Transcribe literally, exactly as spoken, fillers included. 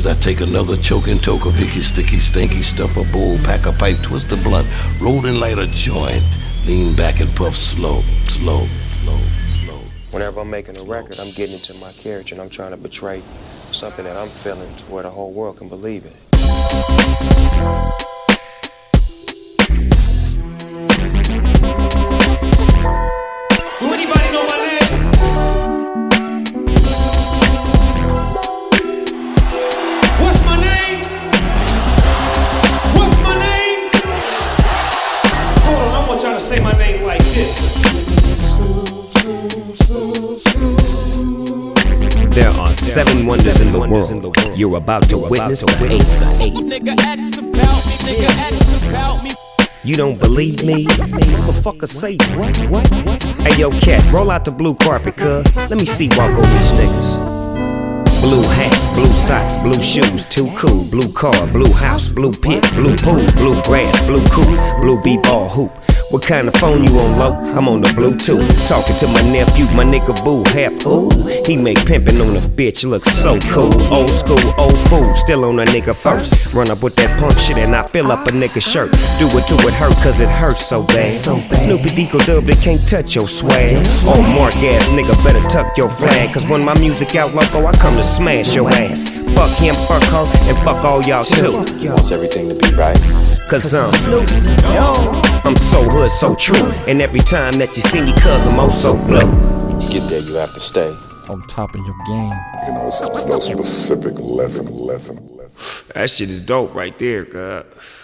as I take another choking toke of icky, sticky, stinky, stuff a bowl, pack a pipe, twist a blunt, roll and light a joint, lean back and puff slow, slow, slow, slow. Whenever I'm making a record, I'm getting into my character and I'm trying to portray something that I'm feeling to where the whole world can believe in it. Do anybody know my name? What's my name? What's my name? Hold on, I want y'all to say my name like this. There are seven wonders in the world. You're about to witness the eighth. Nigga X about me, nigga X about me. You don't believe me? Motherfucker say what, what, what? Hey yo, cat, roll out the blue carpet, cuz. Let me see walk over these niggas. Blue hat, blue socks, blue shoes, too cool. Blue car, blue house, blue pit, blue pool, blue grass, blue coupe, blue b-ball hoop. What kind of phone you on, low? I'm on the Bluetooth. Talking to my nephew, my nigga boo, half ooh. He make pimpin' on a bitch look so cool. Old school, old fool, still on a nigga first. Run up with that punk shit and I fill up a nigga shirt. Do it to it hurt cause it hurts so bad. Snoopy Deagle Dub, they can't touch your swag. Oh, mark ass nigga, better tuck your flag. Cause when my music out loco, I come to smash your ass. Fuck him, fuck her, and fuck all y'all too. Wants everything to be right. Cause I'm I'm so hood, so true. And every time that you see me, cuz I'm oh so blue. Get there, you have to stay on top of your game. You know, it's, it's no specific lesson, lesson, lesson. That shit is dope right there, God.